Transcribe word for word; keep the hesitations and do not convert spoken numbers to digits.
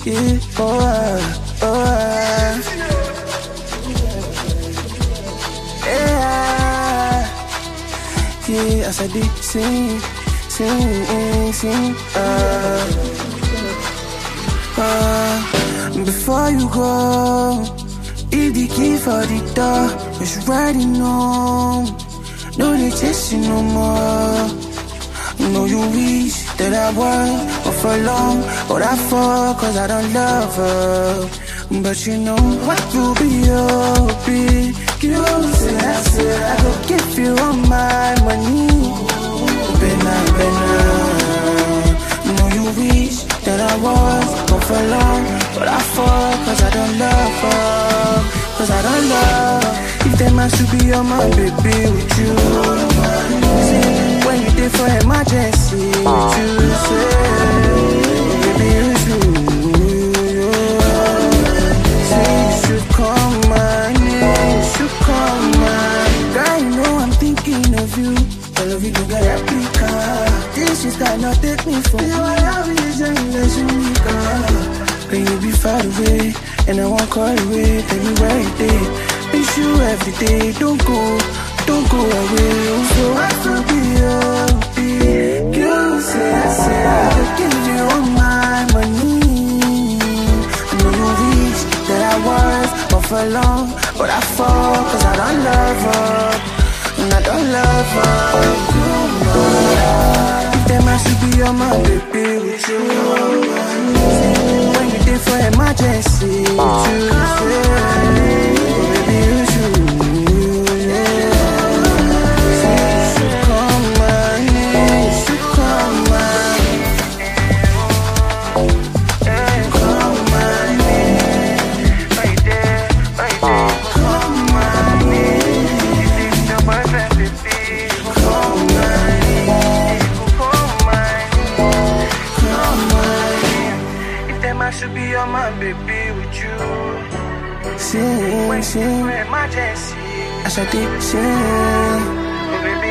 yeah, oh, uh, oh, uh. Yeah, yeah, as I did sing, sing, sing, uh, uh, before you go, leave the key for the door, cause you already know, no they chase you no more. Know you wish that I was, but for long, but I fall, cause I don't love her. But you know what, you be, oh, be, you say, I said, I go give you all my money. Benna, benna. Know you wish that I was, but for long, but I fall, cause I don't love her. Cause I don't love, if them has to be on my baby with you. See, when you did for emergency, with you say, baby, you should, say you should call my name, you should call my girl, you know I'm thinking of you. All of you go get a picker. This shit cannot take me from you. I love you, unless you make up. Can you be far away, and I won't call away, tell me where you did. Miss you every day, don't go, don't go away. So I could be your you say, I say, I could give you all my money. I know you wish that I was, but for long, but I fall, cause I don't love her, and I don't love her. If them has to be on my baby with you, when you did for emergency, with you say, baby, you should. Should be on my baby with you. Sing, sing, emergency. I shall take sing.